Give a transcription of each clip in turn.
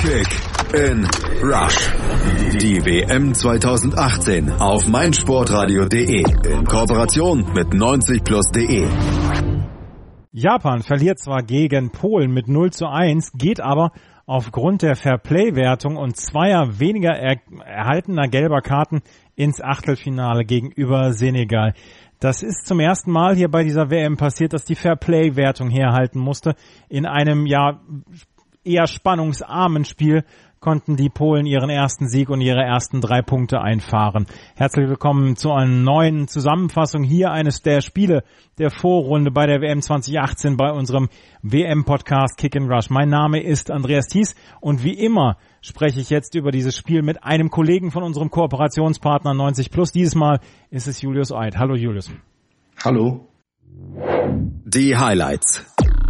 Kick in Rush. Die WM 2018 auf meinsportradio.de in Kooperation mit 90plus.de. Japan verliert zwar gegen Polen mit 0:1, geht aber aufgrund der Fairplay-Wertung und zweier weniger erhaltener gelber Karten ins Achtelfinale gegenüber Senegal. Das ist zum ersten Mal hier bei dieser WM passiert, dass die Fairplay-Wertung herhalten musste. In einem eher spannungsarmen Spiel konnten die Polen ihren ersten Sieg und ihre ersten 3 Punkte einfahren. Herzlich willkommen zu einer neuen Zusammenfassung hier eines der Spiele der Vorrunde bei der WM 2018 bei unserem WM-Podcast Kick and Rush. Mein Name ist Andreas Thies und wie immer spreche ich jetzt über dieses Spiel mit einem Kollegen von unserem Kooperationspartner 90plus. Dieses Mal ist es Julius Eid. Hallo Julius. Hallo. Die Highlights.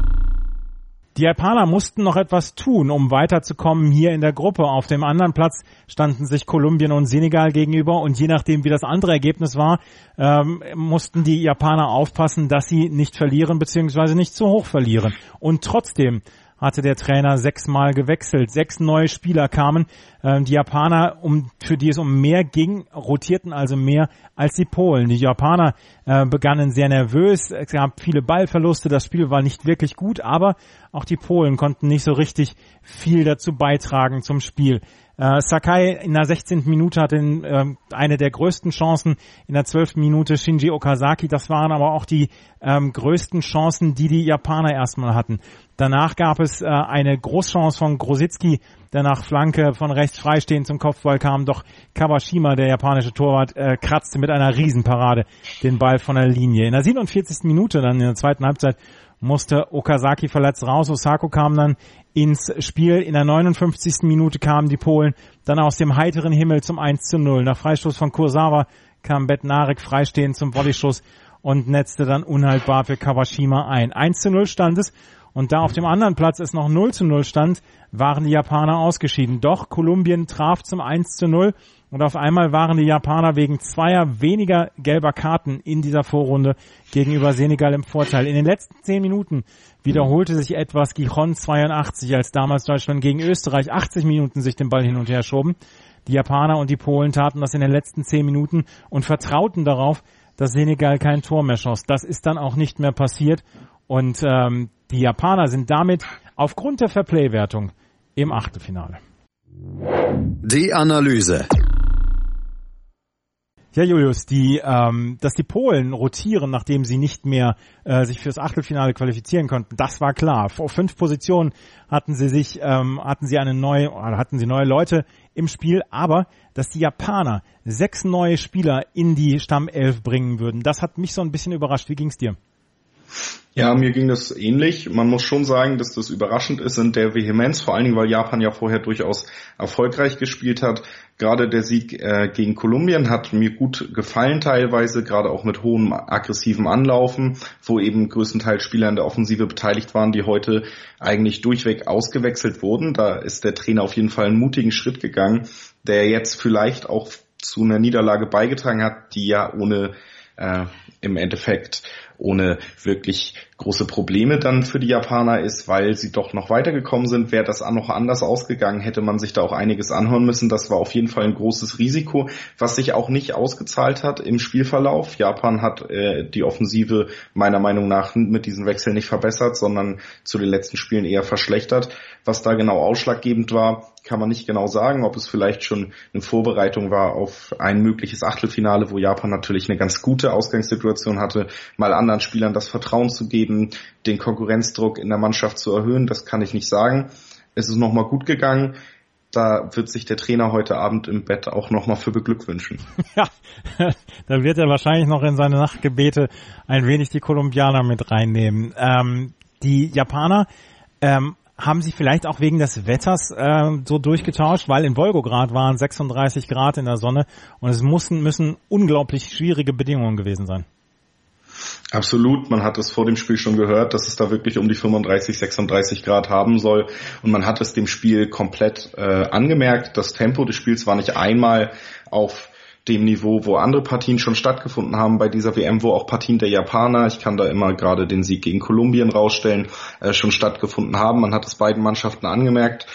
Die Japaner mussten noch etwas tun, um weiterzukommen hier in der Gruppe. Auf dem anderen Platz standen sich Kolumbien und Senegal gegenüber und je nachdem, wie das andere Ergebnis war, mussten die Japaner aufpassen, dass sie nicht verlieren bzw. nicht zu hoch verlieren. Und trotzdem hatte der Trainer 6-mal gewechselt. 6 neue Spieler kamen. Die Japaner, für die es um mehr ging, rotierten also mehr als die Polen. Die Japaner begannen sehr nervös. Es gab viele Ballverluste. Das Spiel war nicht wirklich gut, aber auch die Polen konnten nicht so richtig viel dazu beitragen zum Spiel. Sakai in der 16. Minute hatte eine der größten Chancen, in der 12. Minute Shinji Okazaki. Das waren aber auch die größten Chancen, die Japaner erstmal hatten. Danach gab es eine Großchance von Grosicki, der nach Flanke von rechts freistehend zum Kopfball kam. Doch Kawashima, der japanische Torwart, kratzte mit einer Riesenparade den Ball von der Linie. In der 47. Minute, dann in der zweiten Halbzeit, musste Okazaki verletzt raus. Osako kam dann ins Spiel. In der 59. Minute kamen die Polen dann aus dem heiteren Himmel zum 1:0. Nach Freistoß von Kurzawa kam Bednarek freistehend zum Volleyschuss und netzte dann unhaltbar für Kawashima ein. 1:0 stand es. Und da auf dem anderen Platz es noch 0:0 stand, waren die Japaner ausgeschieden. Doch Kolumbien traf zum 1:0 und auf einmal waren die Japaner wegen zweier weniger gelber Karten in dieser Vorrunde gegenüber Senegal im Vorteil. In den letzten 10 Minuten wiederholte sich etwas Gijon 82, als damals Deutschland gegen Österreich 80 Minuten sich den Ball hin und her schoben. Die Japaner und die Polen taten das in den letzten 10 Minuten und vertrauten darauf, dass Senegal kein Tor mehr schoss. Das ist dann auch nicht mehr passiert und die Japaner sind damit aufgrund der Fairplay-Wertung im Achtelfinale. Die Analyse. Ja, Julius, dass die Polen rotieren, nachdem sie nicht mehr sich fürs Achtelfinale qualifizieren konnten, das war klar. Auf 5 Positionen hatten sie neue Leute im Spiel, aber dass die Japaner 6 neue Spieler in die Stammelf bringen würden, das hat mich so ein bisschen überrascht. Wie ging's dir? Ja, mir ging das ähnlich. Man muss schon sagen, dass das überraschend ist in der Vehemenz, vor allen Dingen, weil Japan ja vorher durchaus erfolgreich gespielt hat. Gerade der Sieg gegen Kolumbien hat mir gut gefallen teilweise, gerade auch mit hohem aggressivem Anlaufen, wo eben größtenteils Spieler in der Offensive beteiligt waren, die heute eigentlich durchweg ausgewechselt wurden. Da ist der Trainer auf jeden Fall einen mutigen Schritt gegangen, der jetzt vielleicht auch zu einer Niederlage beigetragen hat, die ja im Endeffekt ohne wirklich große Probleme dann für die Japaner ist, weil sie doch noch weitergekommen sind. Wäre das noch anders ausgegangen, hätte man sich da auch einiges anhören müssen. Das war auf jeden Fall ein großes Risiko, was sich auch nicht ausgezahlt hat im Spielverlauf. Japan hat die Offensive meiner Meinung nach mit diesen Wechseln nicht verbessert, sondern zu den letzten Spielen eher verschlechtert. Was da genau ausschlaggebend war, kann man nicht genau sagen, ob es vielleicht schon eine Vorbereitung war auf ein mögliches Achtelfinale, wo Japan natürlich eine ganz gute Ausgangssituation hatte, mal anderen Spielern das Vertrauen zu geben, den Konkurrenzdruck in der Mannschaft zu erhöhen, das kann ich nicht sagen. Es ist nochmal gut gegangen. Da wird sich der Trainer heute Abend im Bett auch nochmal für beglückwünschen. Ja, da wird er wahrscheinlich noch in seine Nachtgebete ein wenig die Kolumbianer mit reinnehmen. Die Japaner haben sie vielleicht auch wegen des Wetters so durchgetauscht, weil in Wolgograd waren 36 Grad in der Sonne und es müssen unglaublich schwierige Bedingungen gewesen sein. Absolut, man hat es vor dem Spiel schon gehört, dass es da wirklich um die 35, 36 Grad haben soll und man hat es dem Spiel komplett angemerkt. Das Tempo des Spiels war nicht einmal auf dem Niveau, wo andere Partien schon stattgefunden haben bei dieser WM, wo auch Partien der Japaner, ich kann da immer gerade den Sieg gegen Kolumbien rausstellen, schon stattgefunden haben. Man hat es beiden Mannschaften angemerkt.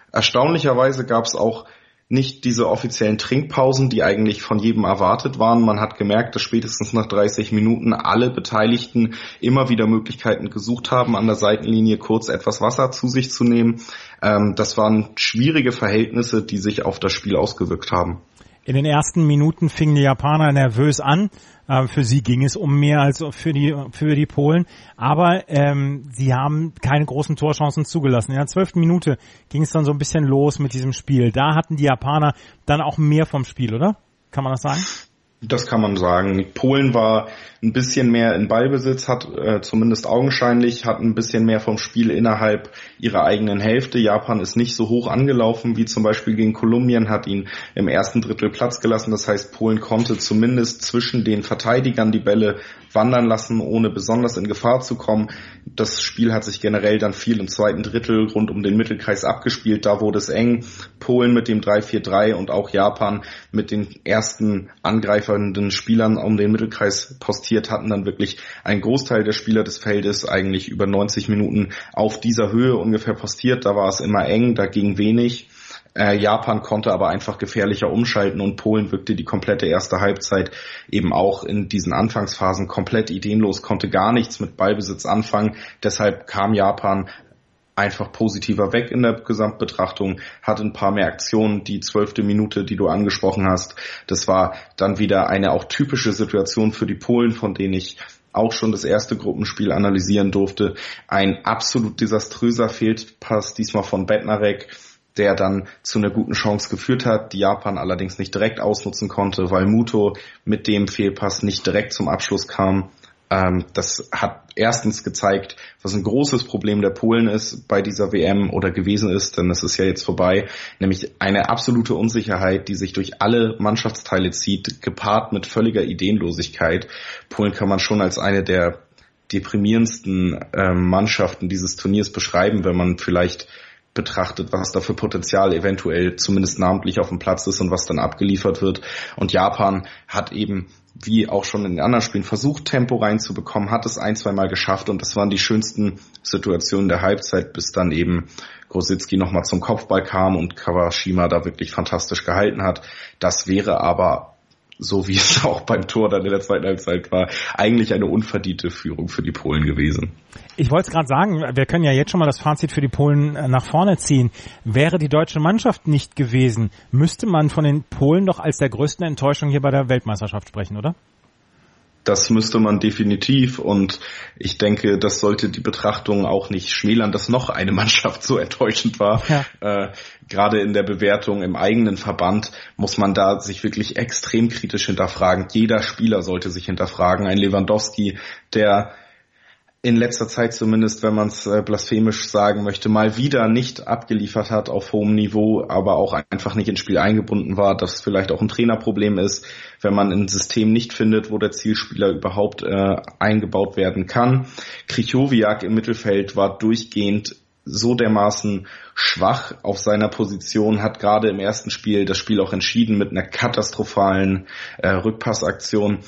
Erstaunlicherweise gab es auch nicht diese offiziellen Trinkpausen, die eigentlich von jedem erwartet waren. Man hat gemerkt, dass spätestens nach 30 Minuten alle Beteiligten immer wieder Möglichkeiten gesucht haben, an der Seitenlinie kurz etwas Wasser zu sich zu nehmen. Das waren schwierige Verhältnisse, die sich auf das Spiel ausgewirkt haben. In den ersten Minuten fingen die Japaner nervös an. Für sie ging es um mehr als für die Polen. Aber sie haben keine großen Torchancen zugelassen. In der 12. Minute ging es dann so ein bisschen los mit diesem Spiel. Da hatten die Japaner dann auch mehr vom Spiel, oder? Kann man das sagen? Das kann man sagen. Polen war ein bisschen mehr in Ballbesitz, hat zumindest augenscheinlich, hat ein bisschen mehr vom Spiel innerhalb ihrer eigenen Hälfte. Japan ist nicht so hoch angelaufen wie zum Beispiel gegen Kolumbien, hat ihn im ersten Drittel Platz gelassen. Das heißt, Polen konnte zumindest zwischen den Verteidigern die Bälle wandern lassen, ohne besonders in Gefahr zu kommen. Das Spiel hat sich generell dann viel im zweiten Drittel rund um den Mittelkreis abgespielt. Da wurde es eng. Polen mit dem 3-4-3 und auch Japan mit den ersten angreifenden Spielern um den Mittelkreis postiert, hatten dann wirklich einen Großteil der Spieler des Feldes eigentlich über 90 Minuten auf dieser Höhe ungefähr postiert. Da war es immer eng, da ging wenig. Japan konnte aber einfach gefährlicher umschalten und Polen wirkte die komplette erste Halbzeit eben auch in diesen Anfangsphasen komplett ideenlos, konnte gar nichts mit Ballbesitz anfangen. Deshalb kam Japan einfach positiver weg in der Gesamtbetrachtung, hatte ein paar mehr Aktionen. Die 12. Minute, die du angesprochen hast, das war dann wieder eine auch typische Situation für die Polen, von denen ich auch schon das erste Gruppenspiel analysieren durfte. Ein absolut desaströser Fehlpass, diesmal von Bednarek, der dann zu einer guten Chance geführt hat, die Japan allerdings nicht direkt ausnutzen konnte, weil Muto mit dem Fehlpass nicht direkt zum Abschluss kam. Das hat erstens gezeigt, was ein großes Problem der Polen ist bei dieser WM oder gewesen ist, denn es ist ja jetzt vorbei, nämlich eine absolute Unsicherheit, die sich durch alle Mannschaftsteile zieht, gepaart mit völliger Ideenlosigkeit. Polen kann man schon als eine der deprimierendsten Mannschaften dieses Turniers beschreiben, wenn man vielleicht betrachtet, was da für Potenzial eventuell zumindest namentlich auf dem Platz ist und was dann abgeliefert wird. Und Japan hat eben, wie auch schon in den anderen Spielen, versucht, Tempo reinzubekommen, hat es 1-2 Mal geschafft und das waren die schönsten Situationen der Halbzeit, bis dann eben Grosicki nochmal zum Kopfball kam und Kawashima da wirklich fantastisch gehalten hat. Das wäre aber, so wie es auch beim Tor dann in der zweiten Halbzeit war, eigentlich eine unverdiente Führung für die Polen gewesen. Ich wollte es gerade sagen, wir können ja jetzt schon mal das Fazit für die Polen nach vorne ziehen. Wäre die deutsche Mannschaft nicht gewesen, müsste man von den Polen doch als der größten Enttäuschung hier bei der Weltmeisterschaft sprechen, oder? Das müsste man definitiv und ich denke, das sollte die Betrachtung auch nicht schmälern, dass noch eine Mannschaft so enttäuschend war. Ja. Gerade in der Bewertung im eigenen Verband muss man da sich wirklich extrem kritisch hinterfragen. Jeder Spieler sollte sich hinterfragen. Ein Lewandowski, der in letzter Zeit zumindest, wenn man es blasphemisch sagen möchte, mal wieder nicht abgeliefert hat auf hohem Niveau, aber auch einfach nicht ins Spiel eingebunden war, dass vielleicht auch ein Trainerproblem ist, wenn man ein System nicht findet, wo der Zielspieler überhaupt eingebaut werden kann. Krychowiak im Mittelfeld war durchgehend so dermaßen schwach auf seiner Position, hat gerade im ersten Spiel das Spiel auch entschieden mit einer katastrophalen Rückpassaktion.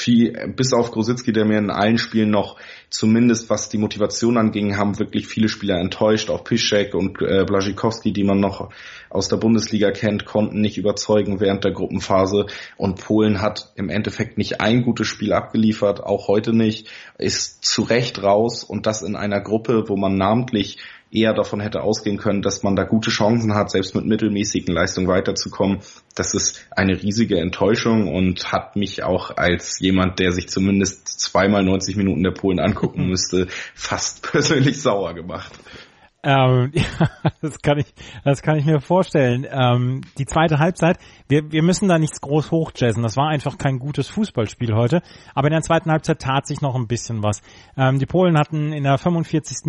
Bis auf Grosicki, der mir in allen Spielen noch, zumindest was die Motivation anging, haben wirklich viele Spieler enttäuscht. Auch Piszczek und Błaszczykowski, die man noch aus der Bundesliga kennt, konnten nicht überzeugen während der Gruppenphase. Und Polen hat im Endeffekt nicht ein gutes Spiel abgeliefert, auch heute nicht, ist zu Recht raus und das in einer Gruppe, wo man namentlich eher davon hätte ausgehen können, dass man da gute Chancen hat, selbst mit mittelmäßigen Leistungen weiterzukommen. Das ist eine riesige Enttäuschung und hat mich auch als jemand, der sich zumindest 2x 90 Minuten der Polen angucken müsste, fast persönlich sauer gemacht. Ja, das kann ich mir vorstellen. Die zweite Halbzeit, wir müssen da nichts groß hochjazzen. Das war einfach kein gutes Fußballspiel heute. Aber in der zweiten Halbzeit tat sich noch ein bisschen was. Die Polen hatten in der 54.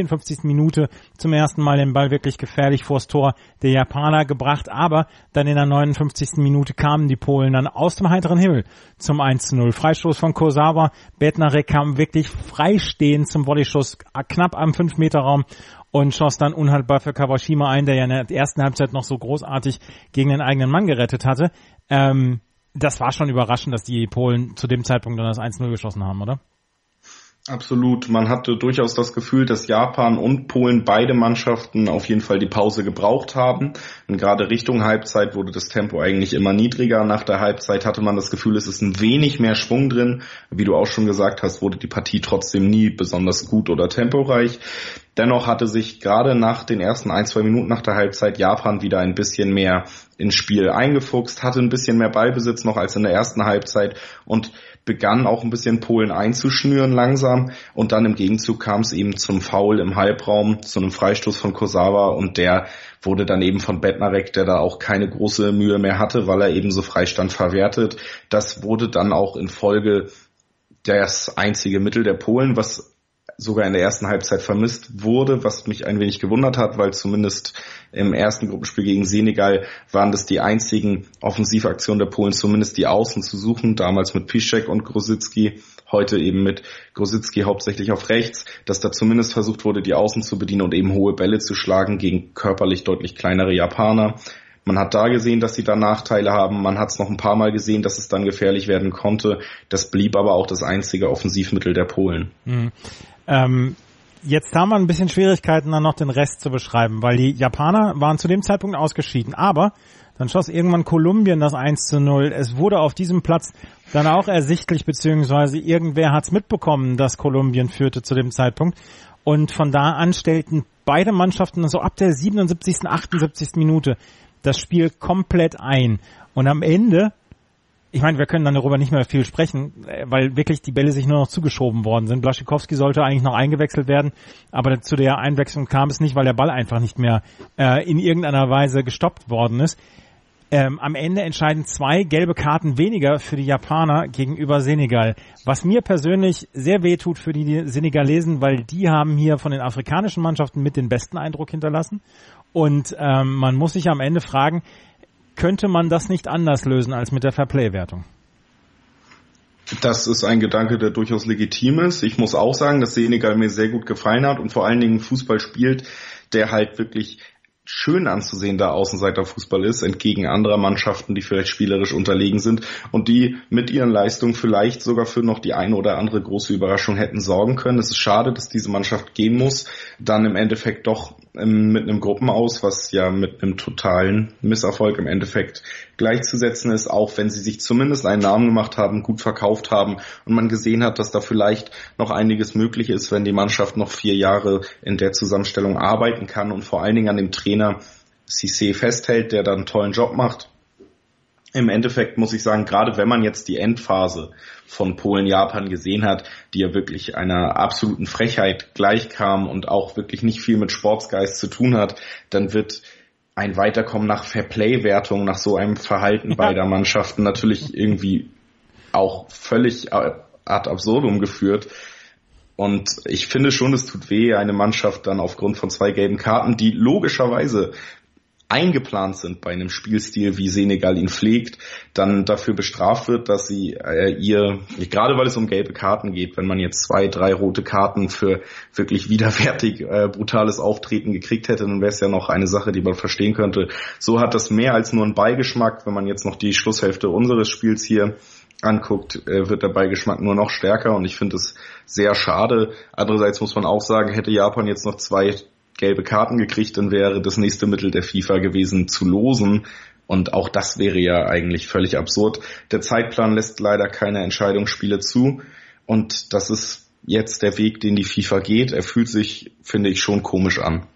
Minute zum ersten Mal den Ball wirklich gefährlich vors Tor der Japaner gebracht. Aber dann in der 59. Minute kamen die Polen dann aus dem heiteren Himmel zum 1-0. Freistoß von Kurzawa. Bednarek kam wirklich freistehend zum Volleyschuss knapp am 5-Meter-Raum. Und schoss dann unhaltbar für Kawashima ein, der ja in der ersten Halbzeit noch so großartig gegen den eigenen Mann gerettet hatte. Das war schon überraschend, dass die Polen zu dem Zeitpunkt dann das 1-0 geschossen haben, oder? Absolut. Man hatte durchaus das Gefühl, dass Japan und Polen beide Mannschaften auf jeden Fall die Pause gebraucht haben. Und gerade Richtung Halbzeit wurde das Tempo eigentlich immer niedriger. Nach der Halbzeit hatte man das Gefühl, es ist ein wenig mehr Schwung drin. Wie du auch schon gesagt hast, wurde die Partie trotzdem nie besonders gut oder temporeich. Dennoch hatte sich gerade nach den ersten 1-2 Minuten nach der Halbzeit Japan wieder ein bisschen mehr ins Spiel eingefuchst, hatte ein bisschen mehr Ballbesitz noch als in der ersten Halbzeit und begann auch ein bisschen Polen einzuschnüren langsam, und dann im Gegenzug kam es eben zum Foul im Halbraum, zu einem Freistoß von Kurzawa, und der wurde dann eben von Bednarek, der da auch keine große Mühe mehr hatte, weil er eben so Freistand verwertet. Das wurde dann auch in Folge das einzige Mittel der Polen, was sogar in der ersten Halbzeit vermisst wurde, was mich ein wenig gewundert hat, weil zumindest im ersten Gruppenspiel gegen Senegal waren das die einzigen Offensivaktionen der Polen, zumindest die Außen zu suchen, damals mit Piszczek und Grosicki, heute eben mit Grosicki hauptsächlich auf rechts, dass da zumindest versucht wurde, die Außen zu bedienen und eben hohe Bälle zu schlagen gegen körperlich deutlich kleinere Japaner. Man hat da gesehen, dass sie da Nachteile haben. Man hat es noch ein paar Mal gesehen, dass es dann gefährlich werden konnte. Das blieb aber auch das einzige Offensivmittel der Polen. Jetzt haben wir ein bisschen Schwierigkeiten, dann noch den Rest zu beschreiben, weil die Japaner waren zu dem Zeitpunkt ausgeschieden. Aber dann schoss irgendwann Kolumbien das 1:0. Es wurde auf diesem Platz dann auch ersichtlich, beziehungsweise irgendwer hat es mitbekommen, dass Kolumbien führte zu dem Zeitpunkt. Und von da an stellten beide Mannschaften so ab der 77., 78. Minute das Spiel komplett ein. Und am Ende, ich meine, wir können dann darüber nicht mehr viel sprechen, weil wirklich die Bälle sich nur noch zugeschoben worden sind. Blaszczykowski sollte eigentlich noch eingewechselt werden, aber zu der Einwechslung kam es nicht, weil der Ball einfach nicht mehr in irgendeiner Weise gestoppt worden ist. Am Ende entscheiden 2 gelbe Karten weniger für die Japaner gegenüber Senegal. Was mir persönlich sehr weh tut für die Senegalesen, weil die haben hier von den afrikanischen Mannschaften mit den besten Eindruck hinterlassen. Und man muss sich am Ende fragen, könnte man das nicht anders lösen als mit der Fairplay-Wertung? Das ist ein Gedanke, der durchaus legitim ist. Ich muss auch sagen, dass Senegal mir sehr gut gefallen hat und vor allen Dingen Fußball spielt, der halt wirklich schön anzusehen, da Außenseiterfußball ist, entgegen anderer Mannschaften, die vielleicht spielerisch unterlegen sind und die mit ihren Leistungen vielleicht sogar für noch die eine oder andere große Überraschung hätten sorgen können. Es ist schade, dass diese Mannschaft gehen muss, dann im Endeffekt doch mit einem Gruppenaus, was ja mit einem totalen Misserfolg im Endeffekt gleichzusetzen ist, auch wenn sie sich zumindest einen Namen gemacht haben, gut verkauft haben und man gesehen hat, dass da vielleicht noch einiges möglich ist, wenn die Mannschaft noch 4 Jahre in der Zusammenstellung arbeiten kann und vor allen Dingen an dem Trainer Cissé festhält, der da einen tollen Job macht. Im Endeffekt muss ich sagen, gerade wenn man jetzt die Endphase von Polen-Japan gesehen hat, die ja wirklich einer absoluten Frechheit gleichkam und auch wirklich nicht viel mit Sportsgeist zu tun hat, dann wird ein Weiterkommen nach Fairplay-Wertung, nach so einem Verhalten beider Mannschaften natürlich irgendwie auch völlig ad absurdum geführt. Und ich finde schon, es tut weh, eine Mannschaft dann aufgrund von 2 gelben Karten, die logischerweise eingeplant sind bei einem Spielstil, wie Senegal ihn pflegt, dann dafür bestraft wird, dass sie gerade weil es um gelbe Karten geht, wenn man jetzt 2, 3 rote Karten für wirklich widerwärtig brutales Auftreten gekriegt hätte, dann wäre es ja noch eine Sache, die man verstehen könnte. So hat das mehr als nur einen Beigeschmack. Wenn man jetzt noch die Schlusshälfte unseres Spiels hier anguckt, wird der Beigeschmack nur noch stärker und ich finde es sehr schade. Andererseits muss man auch sagen, hätte Japan jetzt noch 2 gelbe Karten gekriegt, dann wäre das nächste Mittel der FIFA gewesen, zu losen. Und auch das wäre ja eigentlich völlig absurd. Der Zeitplan lässt leider keine Entscheidungsspiele zu. Und das ist jetzt der Weg, den die FIFA geht. Er fühlt sich, finde ich, schon komisch an.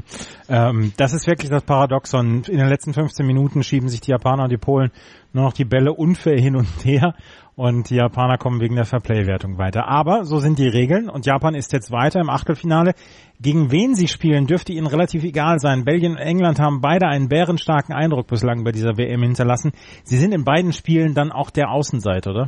Das ist wirklich das Paradoxon. In den letzten 15 Minuten schieben sich die Japaner und die Polen nur noch die Bälle unfair hin und her und die Japaner kommen wegen der Fairplay-Wertung weiter. Aber so sind die Regeln und Japan ist jetzt weiter im Achtelfinale. Gegen wen sie spielen, dürfte ihnen relativ egal sein. Belgien und England haben beide einen bärenstarken Eindruck bislang bei dieser WM hinterlassen. Sie sind in beiden Spielen dann auch der Außenseiter, oder?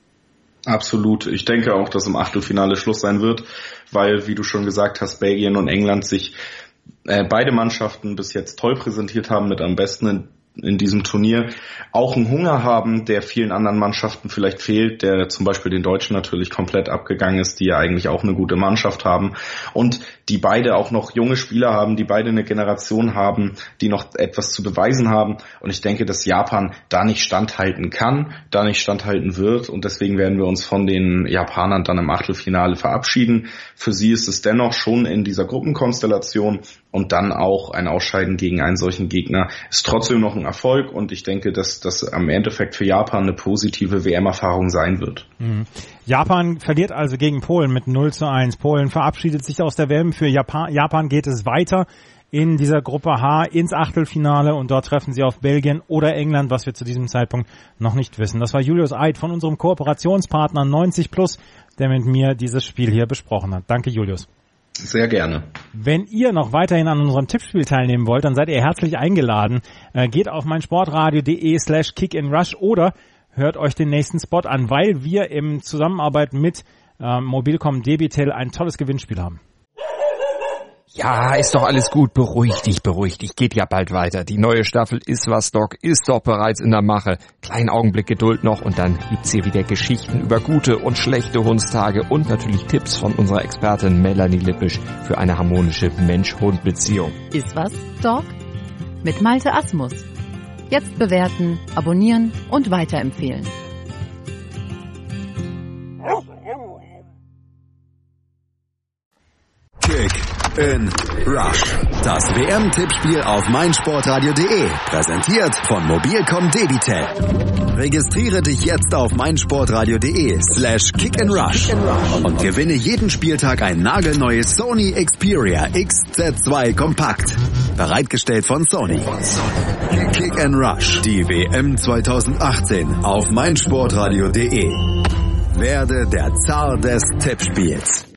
Absolut. Ich denke auch, dass im Achtelfinale Schluss sein wird, weil, wie du schon gesagt hast, Belgien und England sich beide Mannschaften bis jetzt toll präsentiert haben, mit am besten in diesem Turnier, auch einen Hunger haben, der vielen anderen Mannschaften vielleicht fehlt, der zum Beispiel den Deutschen natürlich komplett abgegangen ist, die ja eigentlich auch eine gute Mannschaft haben. Und die beide auch noch junge Spieler haben, die beide eine Generation haben, die noch etwas zu beweisen haben. Und ich denke, dass Japan da nicht standhalten kann, da nicht standhalten wird. Und deswegen werden wir uns von den Japanern dann im Achtelfinale verabschieden. Für sie ist es dennoch schon in dieser Gruppenkonstellation und dann auch ein Ausscheiden gegen einen solchen Gegner ist trotzdem noch ein Erfolg. Und ich denke, dass das am Endeffekt für Japan eine positive WM-Erfahrung sein wird. Japan verliert also gegen Polen mit 0:1. Polen verabschiedet sich aus der WM. Für Japan geht es weiter in dieser Gruppe H ins Achtelfinale und dort treffen sie auf Belgien oder England, was wir zu diesem Zeitpunkt noch nicht wissen. Das war Julius Eid von unserem Kooperationspartner 90+, der mit mir dieses Spiel hier besprochen hat. Danke, Julius. Sehr gerne. Wenn ihr noch weiterhin an unserem Tippspiel teilnehmen wollt, dann seid ihr herzlich eingeladen. Geht auf meinsportradio.de/kickinrush oder hört euch den nächsten Spot an, weil wir in Zusammenarbeit mit Mobilcom Debitel ein tolles Gewinnspiel haben. Ja, ist doch alles gut. Beruhig dich. Geht ja bald weiter. Die neue Staffel Ist was Doc ist doch bereits in der Mache. Kleinen Augenblick Geduld noch und dann gibt's hier wieder Geschichten über gute und schlechte Hundstage und natürlich Tipps von unserer Expertin Melanie Lippisch für eine harmonische Mensch-Hund-Beziehung. Ist was, Doc? Mit Malte Asmus. Jetzt bewerten, abonnieren und weiterempfehlen. Kick in Rush. Das WM-Tippspiel auf meinsportradio.de. Präsentiert von Mobilcom Debitel. Registriere dich jetzt auf meinsportradio.de/kickinrush und gewinne jeden Spieltag ein nagelneues Sony Xperia XZ2 Kompakt. Bereitgestellt von Sony. Kick and Rush. Die WM 2018 auf meinsportradio.de. Werde der Zar des Tippspiels.